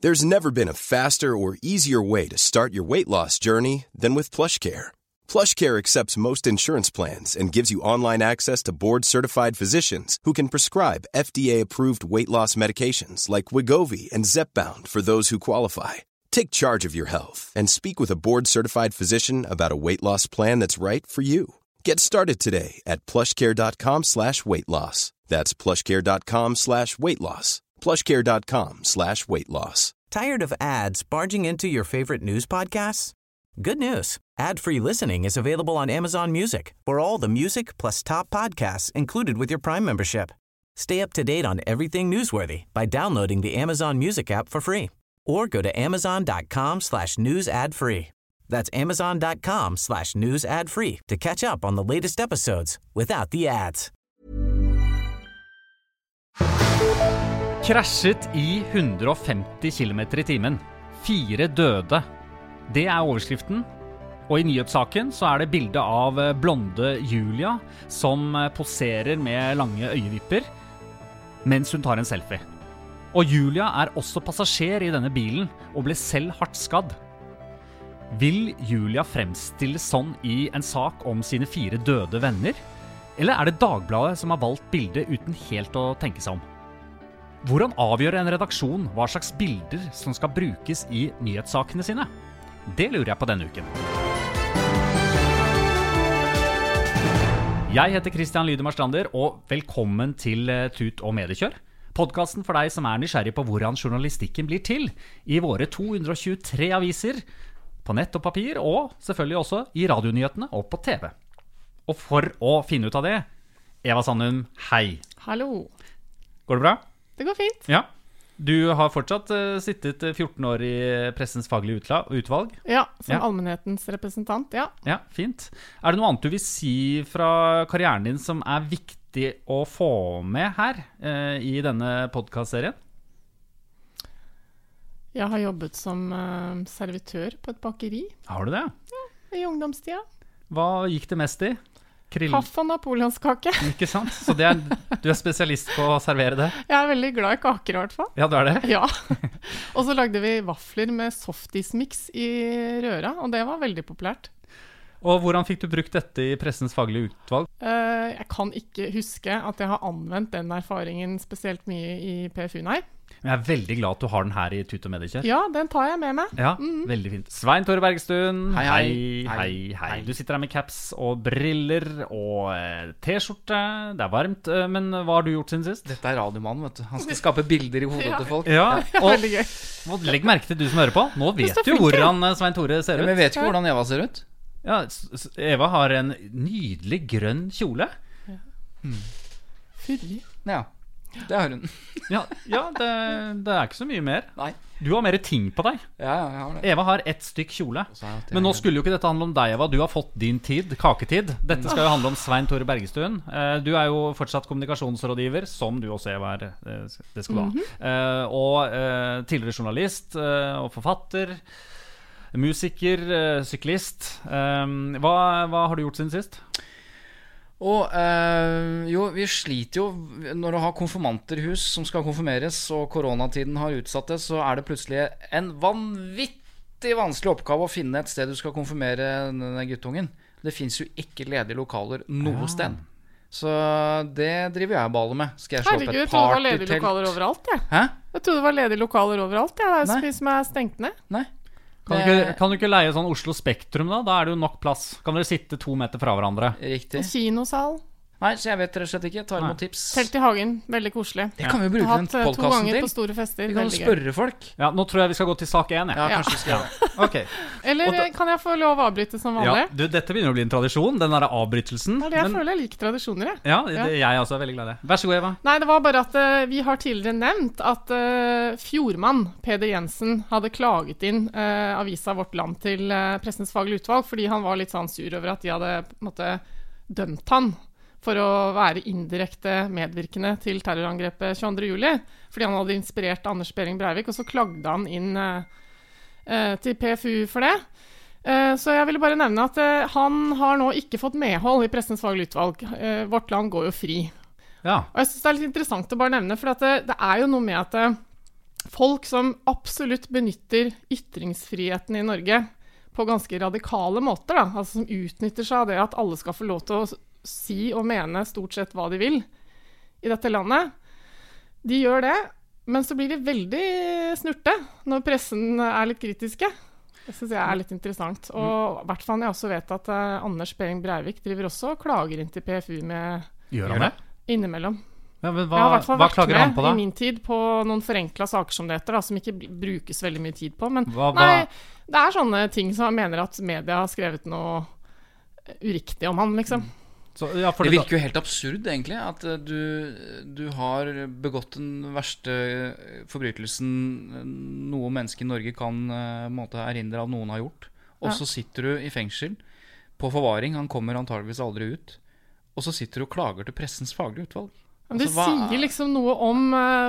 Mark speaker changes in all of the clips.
Speaker 1: There's never been a faster or easier way to start your weight loss journey than with PlushCare. PlushCare accepts most insurance plans and gives you online access to board-certified physicians who can prescribe FDA-approved weight loss medications like Wegovy and Zepbound for those who qualify. Take charge of your health and speak with a board-certified physician about a weight loss plan that's right for you. Get started today at plushcare.com/weightloss. That's plushcare.com/weightloss. plushcare.com/weightloss.
Speaker 2: Tired of ads barging into your favorite news podcasts? Good news. Ad-free listening is available on Amazon Music for all the music plus top podcasts included with your Prime membership. Stay up to date on everything newsworthy by downloading the Amazon Music app for free or go to amazon.com/news ad free. That's amazon.com/news ad free to catch up on the latest episodes without the ads.
Speaker 3: Krasjet I 150 km I timen. 4 døde. Det overskriften. Og I nyhetssaken så det bilde av blonde Julia som poserer med lange øyevipper mens hun tar en selfie. Og Julia også passasjer I denne bilen og ble selv hardt skadd. Vil Julia fremstilles sånn I en sak om sine 4 døde venner? Eller det Dagbladet som har valgt bildet uten helt å tenke seg om? Hvordan avgjør en redaksjon hva slags bilder som skal brukes I nyhetssakene sine? Det lurer jeg på denne uken. Jeg heter Christian Lydemar Strander, og velkommen til Tut og Mediekjør. Podcasten for deg som nysgjerrig på hvordan journalistikken blir til I våre 223 aviser, på nett og papir, og selvfølgelig også I radionyhetene og på TV. Og for å finne ut av det, Eva Sandum, hei.
Speaker 4: Hallo.
Speaker 3: Går det bra?
Speaker 4: Det går fint.
Speaker 3: Ja. Du har fortsatt sittet 14 år I pressens faglige utvalg?
Speaker 4: Ja, som allmennhetens representant, ja.
Speaker 3: Ja, fint. Det noe annet du vil si fra karrieren din som viktig å få med her I denne podcastserien?
Speaker 4: Jeg har jobbet som servitør på et bakeri.
Speaker 3: Har du det?
Speaker 4: Ja, I ungdomstida.
Speaker 3: Hva gikk det mest I?
Speaker 4: Kaffe og napoleonskake.
Speaker 3: Ikke sant? Så du spesialist på å servere det?
Speaker 4: Jeg veldig glad I kaker I hvert fall.
Speaker 3: Ja, du det?
Speaker 4: Ja. Og så lagde vi vafler med softismix I røra, og det var veldig populært.
Speaker 3: Og hvordan fikk du brukt dette I pressens faglige utvalg?
Speaker 4: Jeg kan ikke huske at jeg har anvendt den erfaringen spesielt mye I PFU, nei.
Speaker 3: Men jeg veldig glad at du har den her I Tut og Mediekjør.
Speaker 4: Ja, den tar jeg med meg.
Speaker 3: Ja, veldig fint. Svein Tore Bergstuen, hei. Du sitter her med caps og briller og t-skjorte. Det varmt, men hva har du gjort siden sist?
Speaker 5: Dette radiomannen, vet du. Han skal skape bilder I hodet til folk.
Speaker 3: Ja,
Speaker 4: veldig gøy.
Speaker 3: Og legg merke til du som hører på. Nå vet du hvordan Svein Tore ser ut.
Speaker 5: Men jeg vet ikke hvordan Eva ser ut.
Speaker 3: Ja, Eva har en nydelig grønn kjole.
Speaker 4: Fyrlig.
Speaker 5: Ja. Det har hun.
Speaker 3: Ja, det ikke så mye mer.
Speaker 5: Nei.
Speaker 3: Du har mer ting på deg.
Speaker 5: Ja, jeg har det.
Speaker 3: Eva har ett stykk kjole. Men nå skulle jo ikke dette handle om deg, Eva. Du har fått din tid, kaketid. Dette skal jo handle om Svein Tore Bergestuen. Du jo fortsatt kommunikasjonsrådgiver, som du også, Eva, det skal du ha. Og tidligere journalist og forfatter, musiker, syklist. Hva har du gjort siden sist?
Speaker 5: Og jo, vi sliter jo når du har konfirmanter I hus som skal konfirmeres, og koronatiden har utsatt det, så det plutselig en vanvittig vanskelig oppgave å finne et sted du skal konfirmere denne guttungen. Det finnes jo ikke ledige lokaler noe sted. Så det driver jeg og baler med. Skal jeg slå opp et
Speaker 4: Herregud, jeg trodde det var ledige lokaler overalt, jeg.
Speaker 5: Hæ?
Speaker 4: Jeg trodde det var ledige lokaler overalt, jeg. Det jo så mye som stengt ned.
Speaker 5: Nei.
Speaker 3: Kan du ikke leie sånn Oslo Spektrum da? Da det jo nok plass. Kan dere sitte 2 meter fra hverandre?
Speaker 5: Riktig.
Speaker 4: En kinosal.
Speaker 5: Nei, så jeg vet rett og slett ikke. Ta imot tips.
Speaker 4: Telt I hagen, veldig koselig.
Speaker 5: Det kan vi jo bruke den podcasten til.
Speaker 4: 2 ganger på store fester.
Speaker 5: Vi kan jo spørre folk.
Speaker 3: Ja, nå tror jeg vi skal gå til sak 1.
Speaker 5: Ja, kanskje vi skal gjøre det.
Speaker 3: Okay.
Speaker 4: Eller kan jeg få lov å avbryte som vanlig?
Speaker 3: Ja, dette begynner å bli en tradisjon, den der avbrytelsen.
Speaker 4: Det jeg føler jeg liker tradisjoner, jeg.
Speaker 3: Ja, jeg også veldig glad I det. Vær så god, Eva.
Speaker 4: Nei, det var bare at vi har tidligere nevnt at Fjordmann, Peder Jensen, hadde klaget inn avisa Vårt Land til Pressens faglige utvalg, fordi han var litt sånn sur over at de hadde på en måte dømt han for å være indirekte medvirkende til terrorangrepet 22. juli, fordi han hadde inspirert Anders Behring Breivik, og så klagde han inn til PFU for det. Så jeg ville bare nevne at han har nå ikke fått medhold I Pressens faglige utvalg. Vårt Land går jo fri.
Speaker 3: Ja.
Speaker 4: Og jeg synes det litt interessant å bare nevne, for at det jo noe med at folk som absolutt benytter ytringsfriheten i Norge på ganske radikale måter, da. Altså som utnytter seg av det at alle skal få lov til å si og mene stort sett hva de vil i dette landet. De gjør det, men så blir de veldig snurte når pressen litt kritiske. Det synes jeg litt interessant. Og i hvert fall jeg også vet at Anders Behring Breivik driver også og klager inn til PFU med...
Speaker 3: Gjør han det?
Speaker 4: Innimellom.
Speaker 3: Ja, men
Speaker 4: jeg har i hvert fall vært med
Speaker 3: på,
Speaker 4: i min tid på noen forenkla saker som det heter, da, som ikke brukes veldig mye tid på. Men
Speaker 3: Nei,
Speaker 4: det sånne ting som jeg mener at media har skrevet noe uriktig om han, liksom.
Speaker 3: Så, ja,
Speaker 5: det virker jo helt absurd, egentlig, at du har begått den verste forbrytelsen noe menneske i Norge kan måtte erindre at noen har gjort. Og så sitter du i fengsel på forvaring, han kommer antageligvis aldri ut, og så sitter du og klager til pressens faglige utvalg.
Speaker 4: Men det sier liksom noe om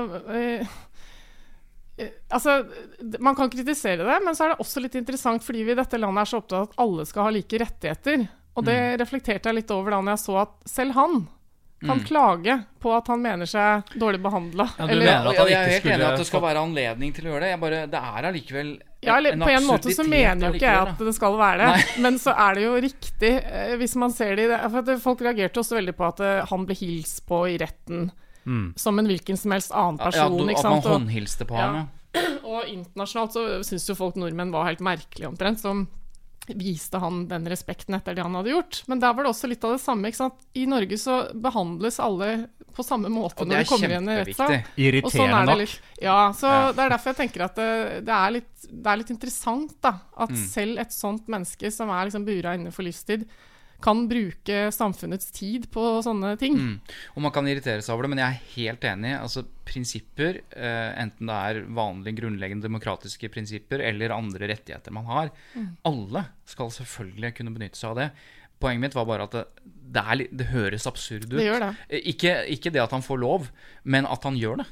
Speaker 4: altså, man kan kritisere det, men så det også litt interessant fordi vi i dette landet så opptatt av at alle skal ha like rettigheter. Og det reflekterte jeg litt over da når jeg så at selv han kan klage på at han mener seg dårlig behandlet.
Speaker 3: Ja, jeg
Speaker 5: helt enig at det skal være anledning til å gjøre det. Det allikevel
Speaker 4: på en måte så mener jo ikke jeg at det skal være det. Men så det jo riktig hvis man ser det i det. For at folk reagerte også veldig på at han ble hilst på i retten som en hvilken som helst annen person.
Speaker 5: Ja, at man håndhilste på ham.
Speaker 4: Og internasjonalt så synes jo folk nordmenn var helt merkelig omtrent, som viste han den respekten etter det han hadde gjort. Men der var det også litt av det samme, ikke sant? I Norge så behandles alle på samme måte når de kommer igjen i rettssal.
Speaker 3: Irriterende nok.
Speaker 4: Ja, så det derfor jeg tenker at det litt interessant da, at selv et sånt menneske som liksom bura inne for livstid, kan bruke samfunnets tid på sånne ting.
Speaker 5: Og man kan irritere seg over det, men jeg helt enig. Altså prinsipper, enten det vanlige grunnleggende demokratiske prinsipper eller andre rettigheter man har, alle skal selvfølgelig kunne benytte seg av det. Poenget mitt var bare at det høres absurd ut.
Speaker 4: Det gjør det.
Speaker 5: Ikke det at han får lov, men at han gjør det.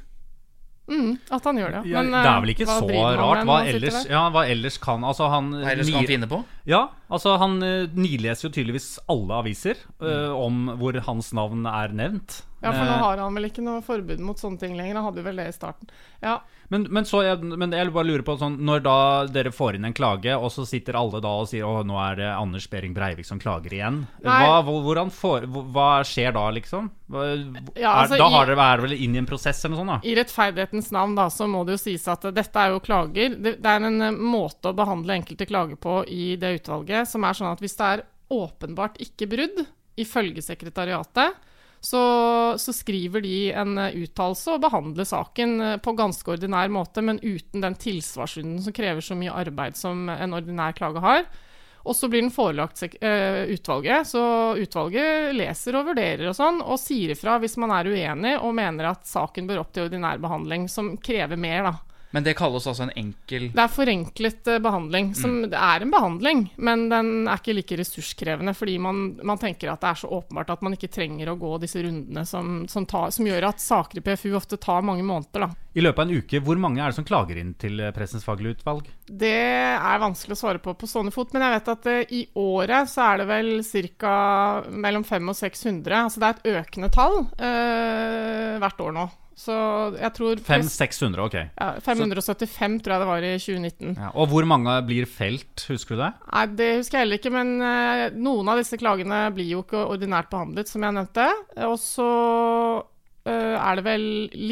Speaker 4: At han gjør det.
Speaker 3: Men, det vel ikke så rart. Hva ellers kan altså han
Speaker 5: finne på?
Speaker 3: Ja, altså han nileser jo tydeligvis alle aviser om hvor hans navn nevnt.
Speaker 4: Ja, for nå har han vel ikke noe forbud mot sånne ting lenger. Han hadde jo vel det i starten. Ja.
Speaker 3: Men jeg bare lurer på sånn, når da dere får inn en klage, og så sitter alle da og sier nå det Anders Behring Breivik som klager igjen. Hva skjer da, liksom? Da har dere vært vel inn i en prosess eller noe sånt da?
Speaker 4: I rettferdighetens navn da, så må det jo sies at dette jo klager. Det en måte å behandle enkelte klager på i det utvalget, som sånn at hvis det åpenbart ikke brudd, ifølge sekretariatet, så skriver de en uttalelse og behandler saken på ganske ordinær måte, men uten den tilsvarsrunden som krever så mye arbeid som en ordinær klage har. Og så blir den forelagt utvalget, så utvalget leser og vurderer og sånn, og sier ifra hvis man uenig og mener at saken bør opp til ordinær behandling, som krever mer da.
Speaker 5: Men det kalles altså en enkel...
Speaker 4: Det forenklet behandling. Det en behandling, men den ikke like ressurskrevende, fordi man tenker at det så åpenbart at man ikke trenger å gå disse rundene som gjør at saker i PFU ofte tar mange måneder. Da.
Speaker 3: I løpet av en uke, hvor mange det som klager inn til pressens faglige utvalg?
Speaker 4: Det vanskelig å svare på stående fot, men jeg vet at i året så det vel ca. mellom 500 og 600. Altså det et økende tall hvert år nå. Så jeg tror
Speaker 3: 500-600, ok.
Speaker 4: Ja, 575 tror jeg det var i 2019.
Speaker 3: Ja, og hvor mange blir felt, husker du det?
Speaker 4: Nei, det husker jeg heller ikke, men noen av disse klagene blir jo ikke ordinært behandlet, som jeg nevnte. Og så det vel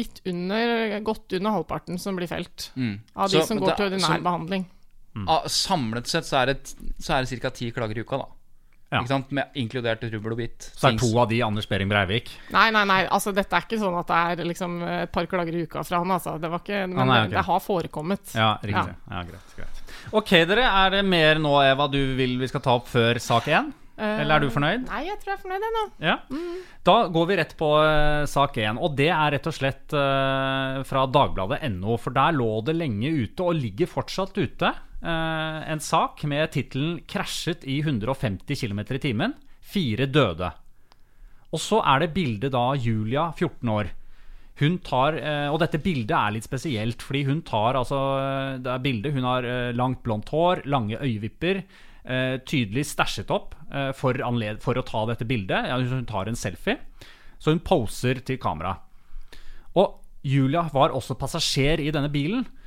Speaker 4: godt under halvparten som blir felt av de som går til ordinær behandling.
Speaker 5: Samlet sett så det ca. 10 klager i uka da. Ja. Ikke sant? Med inkludert rubbel og bit.
Speaker 3: Så 2 av de Anders Behring Breivik?
Speaker 4: Nei, altså dette ikke sånn at det liksom et par klager i uka fra han, altså. Det var ikke, men okay. Det har forekommet.
Speaker 3: Ja, riktig. Ja, greit. Ok, dere, det mer nå, Eva, vi skal ta opp før sak 1? Eller du fornøyd?
Speaker 4: Nei, jeg tror jeg fornøyd nå.
Speaker 3: Ja. Da går vi rett på sak 1, og det rett og slett fra Dagbladet.no, for der lå det lenge ute, og ligger fortsatt ute, en sak med titelen «Krasjet i 150 km i timen, 4 døde». Og så det bildet da Julia, 14 år. Hun tar, og dette bildet litt spesielt, fordi hun tar, altså, det bildet, hun har langt blondt hår, lange øyevipper, tydelig stasjet opp for å ta dette bildet. Ja, hun tar en selfie, så hun poser til kamera. Og Julia var også passasjer i denne bilen,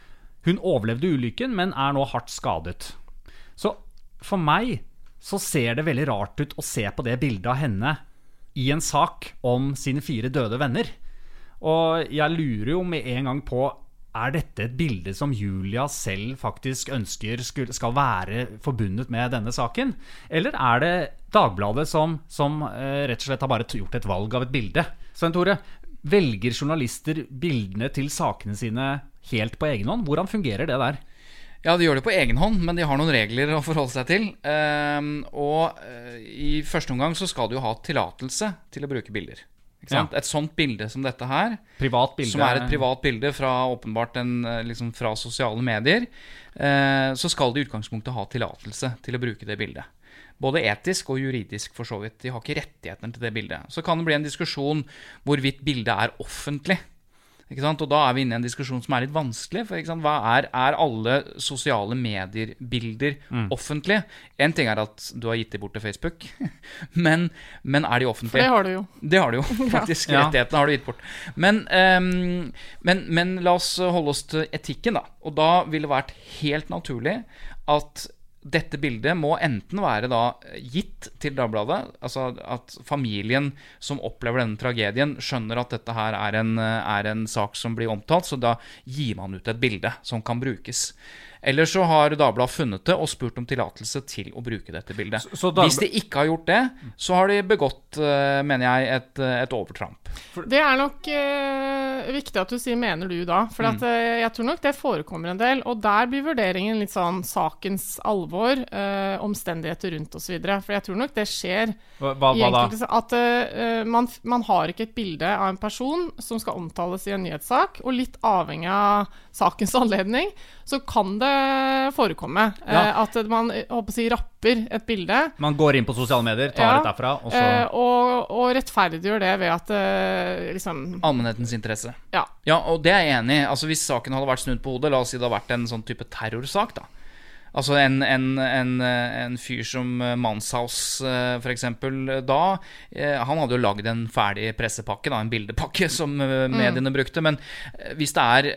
Speaker 3: Hun overlevde ulykken, men nå hardt skadet. Så for meg så ser det veldig rart ut å se på det bildet av henne i en sak om sine 4 døde venner. Og jeg lurer jo med en gang på, dette et bilde som Julia selv faktisk ønsker skal være forbundet med denne saken? Eller det Dagbladet som rett og slett har bare gjort et valg av et bilde? Svein Tore, velger journalister bildene til sakene sine helt på egen hånd? Hvordan fungerer det der?
Speaker 5: Ja, de gjør det på egen hånd, men de har noen regler å forholde seg til. Og i første omgang så skal du jo ha tillatelse til å bruke bilder. Ikke sant? Et sånt bilde som dette her,
Speaker 3: privat bilde.
Speaker 5: Som et privat bilde fra åpenbart liksom fra sosiale medier, så skal de i utgangspunktet ha tillatelse til å bruke det bildet. Både etisk og juridisk for så vidt. De har ikke rettighetene til det bildet. Så kan det bli en diskusjon hvorvidt bildet offentlig. Ikke sant? Og da vi inne i en diskusjon som litt vanskelig, for ikke sant? Hva alle sosiale medier-bilder offentlige? En ting at du har gitt det bort til Facebook, men de offentlige?
Speaker 4: For det har du jo.
Speaker 5: Det har du jo, faktisk. Ja. Rettighetene har du gitt bort. Men la oss holde oss til etikken da. Og da vil det vært helt naturlig at dette bildet må enten være da gitt til Dagbladet, altså at familien som opplever denne tragedien skjønner at dette her en sak som blir omtalt, så da gir man ut et bilde som kan brukes. Eller så har Dagbladet funnet det og spurt om tillatelse til å bruke dette bildet. Hvis de ikke har gjort det, så har de begått, mener jeg, et overtramp.
Speaker 4: Det nok viktig at du sier mener du da, for at, jeg tror nok det forekommer en del, og der blir vurderingen litt sånn sakens alvor, omstendigheter rundt og så videre, for jeg tror nok det skjer
Speaker 3: hva da?
Speaker 4: At man har ikke et bilde av en person som skal omtales i en nyhetssak, og litt avhengig av sakens anledning, så kan det forekomme at man rapper et bilde. Man
Speaker 3: går inn på sosiale medier, tar det derfra, og så...
Speaker 4: og rettferdiggjør det ved at liksom...
Speaker 5: allmennhetens interesse. Ja, og det jeg enig i. Altså hvis saken hadde vært snudd på hodet, la oss si det hadde vært en sånn type terrorsak da. Altså en fyr som Manshaus for eksempel da, han hadde jo laget en ferdig pressepakke da, en bildepakke som mediene brukte, men hvis det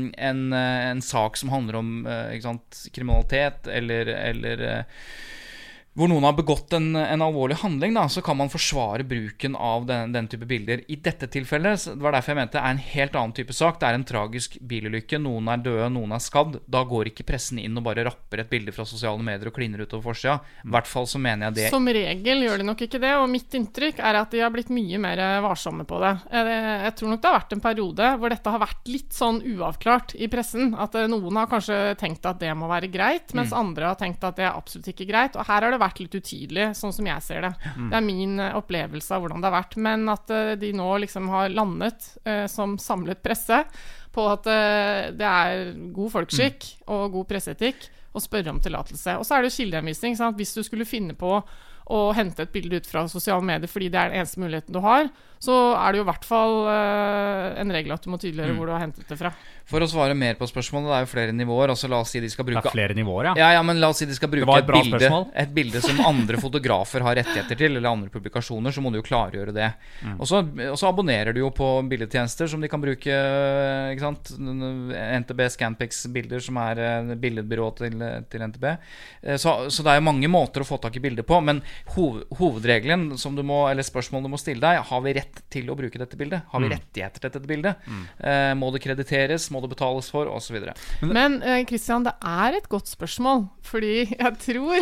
Speaker 5: en sak som handler om ikke sant, kriminalitet eller hvor noen har begått en alvorlig handling da, så kan man forsvare bruken av den type bilder. I dette tilfellet, det var derfor jeg mente, en helt annen type sak. Det en tragisk bilulykke, noen døde, noen skadd. Da går ikke pressen inn og bare rapper et bilde fra sosiale medier og kliner utover forsida. I hvert fall så mener jeg det.
Speaker 4: Som regel gjør de nok ikke det, og mitt inntrykk at de har blitt mye mer varsomme på det. Jeg tror nok det har vært en periode hvor dette har vært litt sånn uavklart i pressen, at noen har kanskje tenkt at det må være greit, mens andre har tenkt at det absolutt ikke greit, og her har det vært litt utydelig, sånn som jeg ser det. Det min opplevelse av hvordan det har vært, men at de nå liksom har landet som samlet presse på at det god folkeskikk og god presseetikk å spørre om tillatelse. Og så det jo kildehenvisning, sant? Hvis du skulle finne på å hente et bilde ut fra sosiale medier fordi det den eneste muligheten du har, så det jo i hvert fall en regel at du må tydeliggjøre hvor du har hentet det fra.
Speaker 5: For å svare mer på spørsmålet, det jo flere nivåer, altså la oss si de skal bruke...
Speaker 3: Det flere nivåer,
Speaker 5: ja, men la oss si de skal bruke et bilde som andre fotografer har rettigheter til, eller andre publikasjoner, så må du jo klargjøre det. Og så abonnerer du jo på bildetjenester som de kan bruke, ikke sant? NTB Scanpix-bilder, som billedbyrå til NTB. Så det jo mange måter å få tak i bilder på, men hovedregelen som du må, eller spørsmålet du må stille deg, har vi rett til å bruke dette bildet? Har vi rettigheter til dette bildet? Må det krediteres? Må det betales for? Og så videre.
Speaker 4: Men Christian, det et godt spørsmål, fordi jeg tror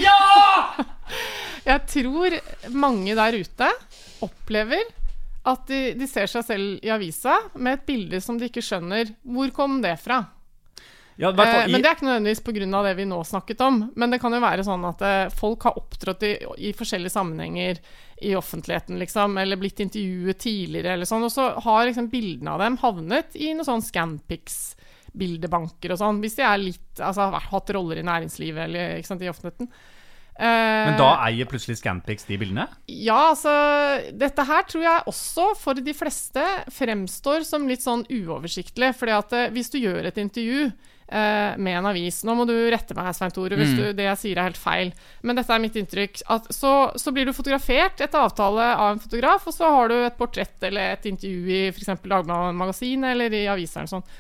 Speaker 4: jeg tror mange der ute opplever at de ser seg selv i avisa med et bilde som de ikke skjønner hvor kom det fra. Ja, men det ikke nødvendigvis på grunn av det vi nå snakket om, men det kan jo være sånn at folk har opptrådt i forskjellige sammenhenger i offentligheten, liksom, eller blitt intervjuet tidligere, eller sånn, og så har liksom bildene av dem havnet i noen sånn Scanpix-bildebanker og sånn, hvis de litt, altså har hatt roller i næringslivet, eller ikke sant, i offentligheten.
Speaker 3: Men da eier plutselig Scanpix de bildene?
Speaker 4: Ja, altså, dette her tror jeg også for de fleste fremstår som litt sånn uoversiktlig, fordi at hvis du gjør et intervju med en avis, nå må du rette meg, Svein Tore, hvis det jeg sier helt feil, men dette mitt inntrykk, at så blir du fotografert etter avtale av en fotograf, og så har du et portrett eller et intervju i for eksempel Dagbladet Magasin eller i aviseren sånn.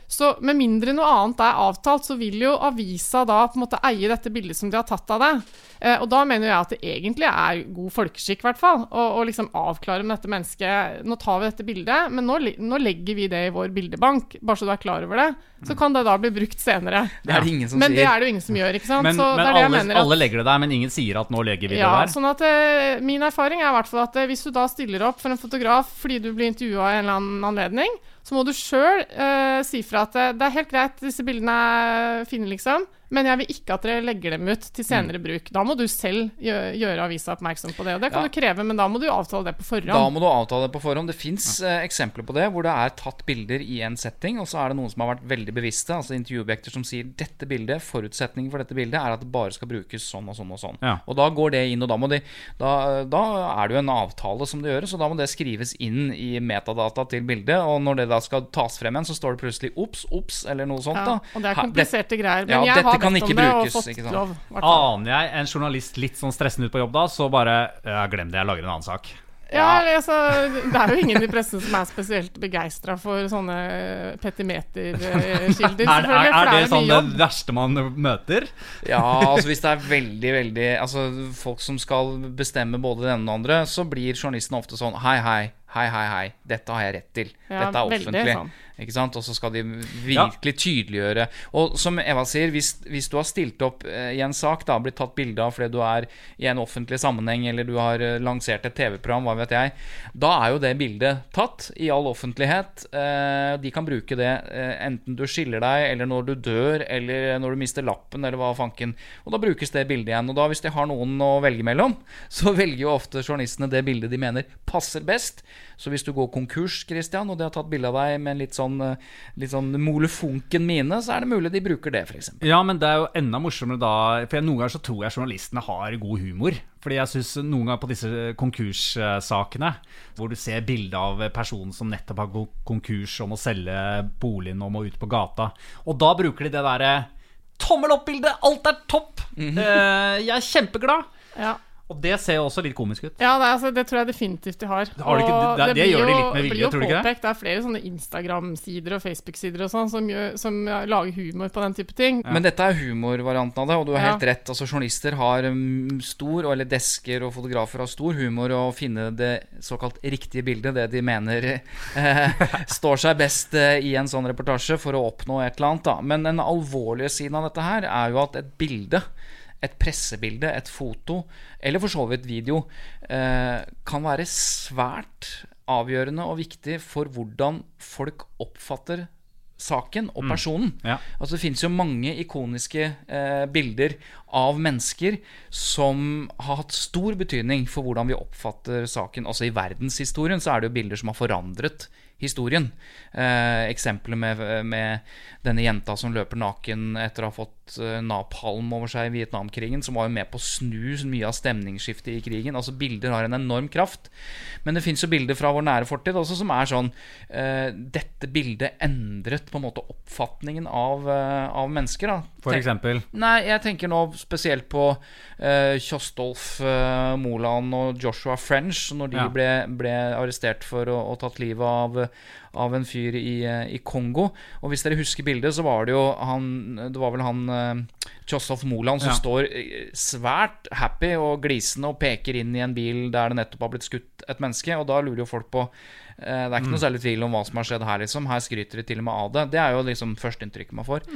Speaker 4: Så med mindre noe annet avtalt, så vil jo avisa da på en måte eie dette bildet som de har tatt av det. Og da mener jeg at det egentlig god folkeskikk, I hvert fall, å liksom avklare med dette mennesket. Nå tar vi dette bildet, men nå legger vi det I vår bildebank, bare så du klar over det. Så kan det da bli brukt senere.
Speaker 5: Det det ingen som
Speaker 4: men
Speaker 5: sier.
Speaker 4: Det det jo ingen som gjør, ikke sant?
Speaker 3: Men,
Speaker 4: så
Speaker 3: men
Speaker 4: det det jeg
Speaker 3: alle legger det der, men ingen sier at nå legger vi det der.
Speaker 4: Ja, sånn at min erfaring I hvert fall at hvis du da stiller opp for en fotograf fordi du blir intervjuet I en eller annen anledning, så må du selv si fra at det helt greit, disse bildene fine liksom, men jeg vil ikke at dere legger dem ut til senere bruk. Da må du selv gjøre avisa oppmerksom på det, og det kan du kreve, men da må du avtale det på forhånd.
Speaker 5: Da må du avtale det på forhånd. Det finnes eksempler på det, hvor det tatt bilder I en setting, og så det noen som har vært veldig bevisste, altså intervjuobjekter som sier, dette bildet, forutsetningen for dette bildet at det bare skal brukes sånn og sånn og sånn. Ja. Og da går det inn, og da det jo en avtale som det gjøres, og da må det skrives inn I metadata til bildet, og når det da skal tas frem igjen, så står det plutselig ops, eller noe sånt da.
Speaker 4: Og det kompliserte greier, men
Speaker 5: jeg har
Speaker 4: kan ikke brukes, ikke sant? Lov,
Speaker 3: aner jeg en journalist litt sånn stressende ut på jobb da, så bare, glem det, jeg lager en annen sak.
Speaker 4: Ja, altså, det jo ingen I pressen som spesielt begeistret for sånne petimeterkilder.
Speaker 3: Det sånn det verste man møter?
Speaker 5: Ja, altså hvis det veldig, veldig, altså folk som skal bestemme både det ene og det andre, så blir journalisten ofte sånn, hei, dette har jeg rett til, dette offentlig. Sånn. Ikke sant? Og så skal de virkelig tydeliggjøre. Og som Eva sier, hvis du har stilt opp I en sak, da, blitt tatt bilde av fordi du I en offentlig sammenheng, eller du har lansert et TV-program, hva vet jeg, da jo det bildet tatt I all offentlighet. De kan bruke det enten du skiller deg, eller når du dør, eller når du mister lappen, eller hva fanken. Og da brukes det bildet igjen. Og da, hvis de har noen å velge mellom, så velger jo ofte journalistene det bildet de mener passer best. Så hvis du går konkurs, Christian, og de har tatt bilde av deg med en litt sånn molefonken mine, så det mulig de bruker det, for eksempel.
Speaker 3: Ja, men det jo enda morsommere da, for noen ganger så tror jeg journalistene har god humor. Fordi jeg synes noen ganger på disse konkurssakene, hvor du ser bilder av personen som nettopp har gått konkurs og må selge boligen og må ut på gata, og da bruker de det der tommel opp-bildet, alt topp! Jeg kjempeglad! Ja. Og det ser jo også litt komisk ut.
Speaker 4: Ja, det tror jeg definitivt de har.
Speaker 3: Det gjør de litt med vilje, tror du ikke det?
Speaker 4: Det flere sånne Instagram-sider og Facebook-sider og sånn som lager humor på den type ting.
Speaker 5: Ja. Men dette humorvarianten av det, og du har helt rett. Altså, journalister har eller desker og fotografer har stor humor å finne det såkalt riktige bildet, det de mener står seg best I en sånn reportasje for å oppnå et eller annet. Da. Men den alvorlige siden av dette her jo at et bilde, et pressebilde, et foto, eller for så vidt video, kan være svært avgjørende og viktig for hvordan folk oppfatter saken og personen. Altså det finnes jo mange ikoniske bilder av mennesker som har hatt stor betydning for hvordan vi oppfatter saken. Altså I verdenshistorien så det jo bilder som har forandret historien. Eksempelet med denne jenta som løper naken etter å ha fått napalm over seg I Vietnamkrigen, som var jo med på å snu mye av stemningsskiftet I krigen. Altså bilder har en enorm kraft. Men det finnes jo bilder fra vår nære fortid også som sånn, dette bildet endret på en måte oppfatningen av mennesker. Da.
Speaker 3: For eksempel?
Speaker 5: Nei, jeg tenker nå spesielt på Kjostolf Moland og Joshua French, når de ble arrestert for å tatt livet av en fyr I Kongo. Og hvis dere husker bildet, så var det jo det var vel han Kjostolf Moland som står svært happy og glisende og peker inn I en bil der det nettopp har blitt skutt et menneske, og da lurer jo folk på det ikke noe særlig tvil om hva som har skjedd her liksom. Her skryter de til og med av det. Det jo liksom førsteinntrykket man får.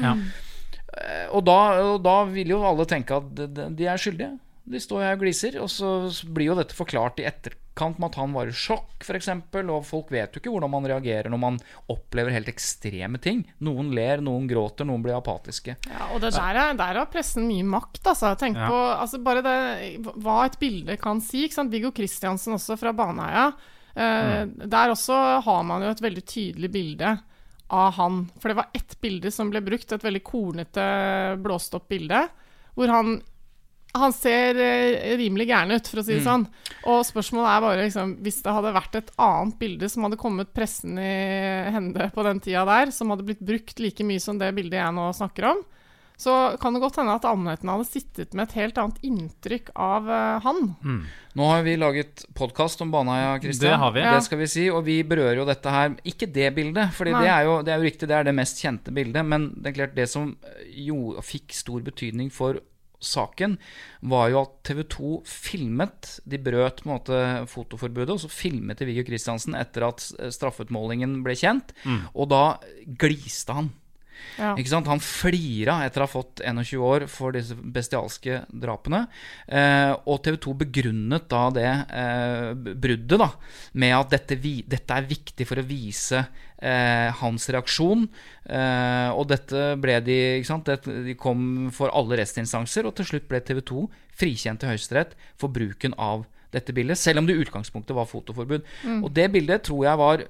Speaker 5: Og da vil jo alle tenke at de skyldige. De står her og gliser, og så blir jo dette forklart I etterkant med at han var I sjokk, for eksempel, og folk vet jo ikke hvordan man reagerer når man opplever helt ekstreme ting. Noen ler, noen gråter, noen blir apatiske. Ja,
Speaker 4: og det der har pressen mye makt, altså. Tenk på, altså bare det, hva et bilde kan si, ikke sant? Viggo Kristiansen også fra Baneheia. Der også har man jo et veldig tydelig bilde av han, for det var ett bilde som ble brukt, et veldig kornete, blåst opp bilde, hvor han ser rimelig gæren ut, for å si det sånn. Og spørsmålet bare, liksom, hvis det hadde vært et annet bilde som hadde kommet pressen I hende på den tida der, som hadde blitt brukt like mye som det bildet jeg nå snakker om, så kan det godt hende at allmennheten hadde sittet med et helt annet inntrykk av han.
Speaker 5: Nå har vi laget podcast om Baneheia, Kristian.
Speaker 3: Det har vi.
Speaker 5: Det skal vi si, og vi berører jo dette her. Ikke det bildet, fordi det er jo riktig, det er det mest kjente bildet, men det er klart det som jo fikk stor betydning for saken var jo at TV 2 filmet, de brøt på en måte fotoforbudet, og så filmet de Viggo Kristiansen etter at straffeutmålingen ble kjent, og da gliste han.
Speaker 4: Ja.
Speaker 5: Ikke sant? Han flira etter å ha fått 21 år for disse bestialske drapene, og TV 2 begrunnet da det bruddet da, med at dette er viktig for å vise hans reaksjon, og dette ble ikke sant? De kom for alle restinstanser, og til slutt ble TV 2 frikjent i Høyesterett for bruken av dette bildet, selv om det i utgangspunktet var fotoforbud. Og det bildet tror jeg var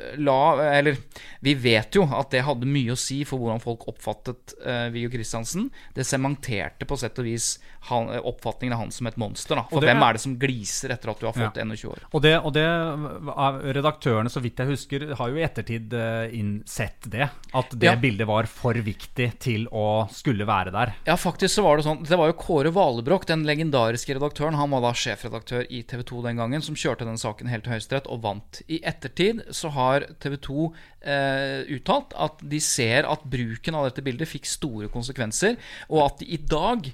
Speaker 5: vi vet jo at det hadde mye å si for hvordan folk oppfattet Viggo Kristiansen. Det sementerte på sett og vis oppfatningen av han som et monster da. For hvem er det som gliser etter at du har fått 21 år?
Speaker 3: Og det redaktørene, så vidt jeg husker, har jo i ettertid innsett det, at det bildet var for viktig til å skulle være der.
Speaker 5: Ja, faktisk så var det sånn. Det var jo Kåre Valebrokk, den legendariske redaktøren. Han var da sjefredaktør i TV 2 den gangen, som kjørte den saken helt til Høyesterett og vant. I ettertid så har TV 2 uttalt at de ser at bruken av dette bildet fikk store konsekvenser, og at de i dag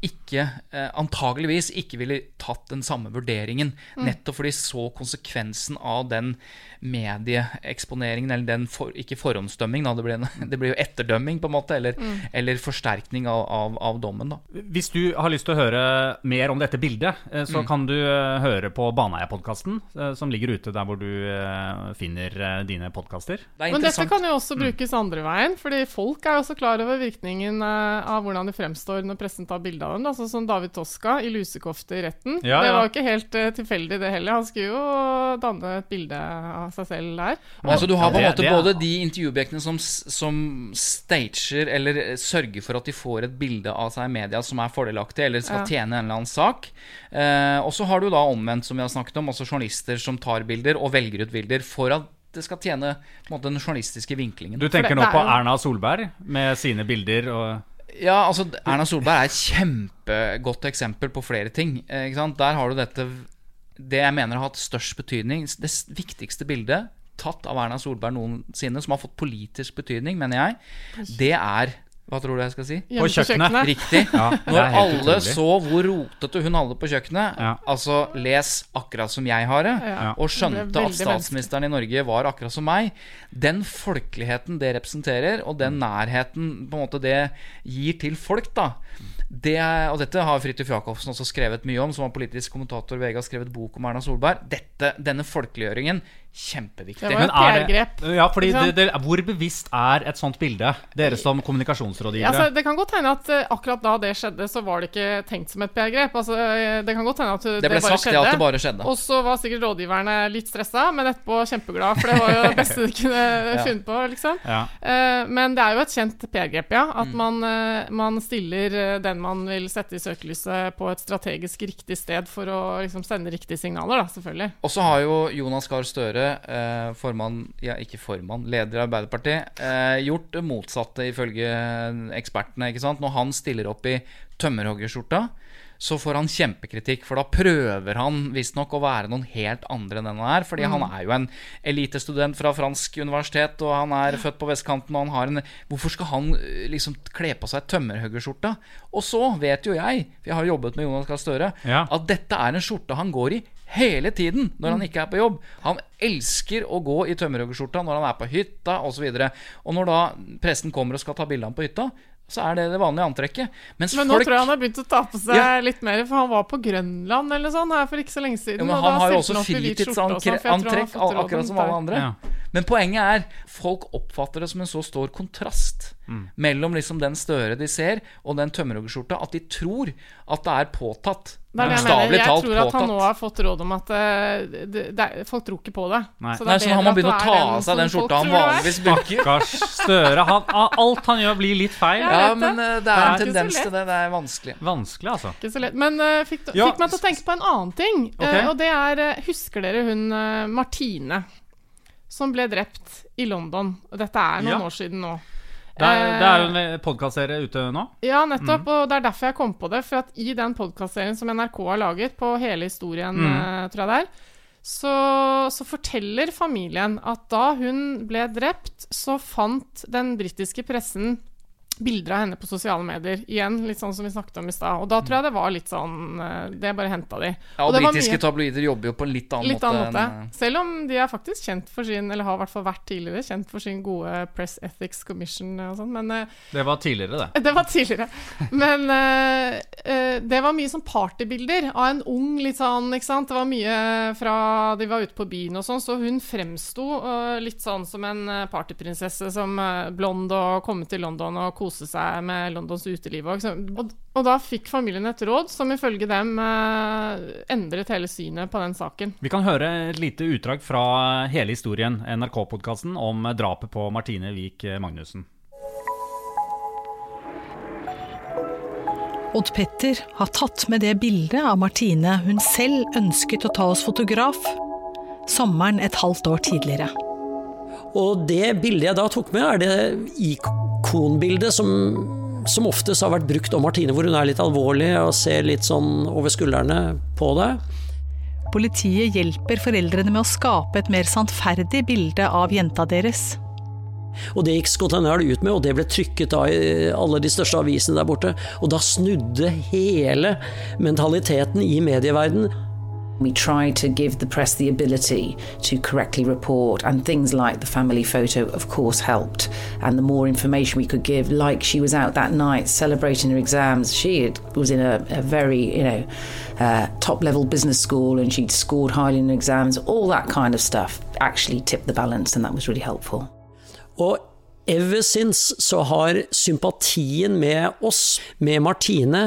Speaker 5: antageligvis ikke ville tatt den samme vurderingen, nettopp fordi så konsekvensen av den medieeksponeringen, eller den ikke forhåndsdømming da, det ble jo etterdømming på en måte, eller forsterkning av dommen da.
Speaker 3: Hvis du har lyst til å høre mer om dette bildet, så kan du høre på Baneheia-podcasten, som ligger ute der hvor du finner dine podcaster.
Speaker 4: Men dette kan jo også brukes andre veien, fordi folk er jo så klar over virkningen av hvordan det fremstår når pressen tar bilder av dem, sånn som David Toska i lusekofte i retten. Det var jo ikke helt tilfeldig det heller. Han skulle jo danne et bilde av seg selv der.
Speaker 5: Altså du har på en måte både de intervjuobjektene som stager eller sørger for at de får et bilde av seg i media som er fordelaktig, eller skal tjene en eller annen sak. Og så har du da omvendt, som vi har snakket om, også journalister som tar bilder og velger ut bilder for at det skal tjene på en måte, den journalistiske vinklingen.
Speaker 3: Du tenker nå på Erna Solberg med sine bilder og...
Speaker 5: Ja, altså Erna Solberg er et kjempegodt eksempel på flere ting, ikke sant? Der har du det jeg mener har hatt størst betydning. Det viktigste bildet tatt av Erna Solberg noensinne, som har fått politisk betydning, mener jeg, det er... Hva tror du jeg skal si?
Speaker 3: På kjøkkenet.
Speaker 5: Riktig. Når alle så hvor rotete hun hadde på kjøkkenet, altså les akkurat som jeg har det, og skjønte at statsministeren i Norge var akkurat som meg, den folkeligheten det representerer, og den nærheten på en måte det gir til folk da, og dette har Fridtjof Jacobsen også skrevet mye om, som var politisk kommentator. VG har skrevet bok om Erna Solberg. Denne folkeliggjøringen, kjempeviktig.
Speaker 4: Det var et PR-grep.
Speaker 3: Ja, fordi hvor bevisst er et sånt bilde, dere som kommunikasjonsrådgivere?
Speaker 4: Altså, det kan godt hende at akkurat da det skjedde, så var det ikke tenkt som et PR-grep. Altså, det kan godt hende at det
Speaker 5: ble
Speaker 4: bare
Speaker 5: sagt, at det bare skjedde.
Speaker 4: Og så var sikkert rådgiverne litt stresset, men etterpå kjempeglad, for det var jo det beste de kunne funnet på, liksom. Men det er jo et kjent PR-grep, at man stiller den man vil sette i søkelyset på et strategisk riktig sted for å liksom sende riktige signaler, da, selvfølgelig.
Speaker 5: Og så har jo Jonas Gahr Støre, leder i Arbeiderpartiet, gjort det motsatte ifølge ekspertene, ikke sant? Når han stiller opp i tømmerhoggerskjorta, så får han kjempekritikk, for da prøver han visst nok å være noen helt andre enn han er, fordi han er jo en elitestudent fra fransk universitet, og han er født på vestkanten, og han har hvorfor skal han liksom kle på seg tømmerhoggerskjorta? Og så vet jo jeg, for jeg har jobbet med Jonas Gahr Støre, at dette er en skjorte han går i hele tiden når han ikke er på jobb. Han elsker å gå i tømmerhoggerskjorta når han er på hytta og så videre. Og når da pressen kommer og skal ta bilder av ham på hytta, så er det vanlige antrekket. Men
Speaker 4: nå tror jeg han har begynt å ta på seg litt mer, for han var på Grønland eller sånn her for ikke så lenge siden.
Speaker 5: Men han har jo også fritidsantrekk akkurat som alle andre. Men poenget er, folk oppfatter det som en så stor kontrast mellom liksom den Støre de ser og den tømmerhoggerskjorta, at de tror at det er påtatt.
Speaker 4: Det er det jeg mener. Jeg tror at han nå har fått råd om at folk tror ikke på det.
Speaker 5: Så har man begynt å ta av seg den skjorta han vanligvis bruker.
Speaker 3: Stakkars Støre, alt han gjør blir litt feil.
Speaker 5: Ja, men det er en tendens til det. Det er vanskelig.
Speaker 3: Vanskelig, altså.
Speaker 4: Ikke så lett. Men fikk meg til å tenke på en annen ting. Og det er, husker dere hun Martine, som ble drept i London? Dette er noen år siden nå.
Speaker 3: Det jo en podcastserie ute nå.
Speaker 4: Ja, nettopp, og det derfor jeg kom på det. For at i den podcastserien som NRK har laget på hele historien, tror jeg det så forteller familien at da hun ble drept, så fant den britiske pressen bilder av henne på sosiale medier. Igjen, litt sånn som vi snakket om i sted. Og da tror jeg det var litt sånn det bare hentet de.
Speaker 5: Ja, og britiske tabloider jobber jo på en litt annen måte.
Speaker 4: Selv om de faktisk kjent for sin, eller har i hvert fall vært tidligere, kjent for sin gode Press Ethics Commission og sånn, men
Speaker 3: det var tidligere, det.
Speaker 4: Det var tidligere. Men det var mye sånn partybilder av en ung, litt sånn, ikke sant? Det var mye fra de var ute på byen og sånn, så hun fremstod litt sånn som en partyprinsesse, som blond og kommet til London og kose seg med Londons uteliv. Og da fikk familien et råd som ifølge dem endret hele synet på den saken.
Speaker 3: Vi kan høre et lite utdrag fra hele historien, NRK-podcasten om drapet på Martine Vik Magnussen.
Speaker 6: Odd Petter har tatt med det bildet av Martine hun selv ønsket å ta hos fotograf, sommeren et halvt år tidligere.
Speaker 7: Og det bildet jeg da tok med det ikonbildet som oftest har vært brukt om Martine, hvor hun litt alvorlig og ser litt sånn over skuldrene på det.
Speaker 6: Politiet hjelper foreldrene med å skape et mer sannferdig bilde av jenta deres.
Speaker 7: Og det gikk Scotland Yard ut med, og det ble trykket da i alle de største avisene der borte. Og da snudde hele mentaliteten i medieverdenen.
Speaker 8: We tried to give the press the ability to correctly report, and things like the family photo of course helped, and the more information we could give, like she was out that night celebrating her exams. Was in a very top level business school, and she'd scored highly in her exams. All that kind of stuff actually tipped the balance, and that was really helpful.
Speaker 7: Og ever since så har sympatien med oss, med Martine,